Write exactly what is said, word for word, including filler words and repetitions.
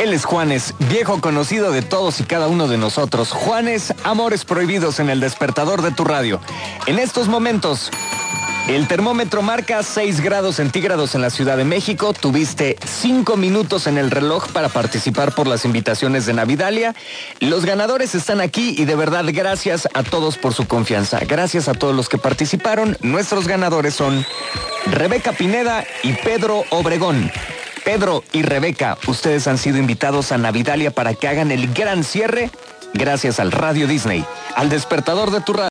Él es Juanes, viejo conocido de todos y cada uno de nosotros. Juanes, Amores Prohibidos en el despertador de tu radio. En estos momentos, el termómetro marca seis grados centígrados en la Ciudad de México. Tuviste cinco minutos en el reloj para participar por las invitaciones de Navidalia. Los ganadores están aquí y de verdad gracias a todos por su confianza. Gracias a todos los que participaron. Nuestros ganadores son Rebeca Pineda y Pedro Obregón. Pedro y Rebeca, ustedes han sido invitados a Navidalia para que hagan el gran cierre gracias al Radio Disney, al despertador de tu radio.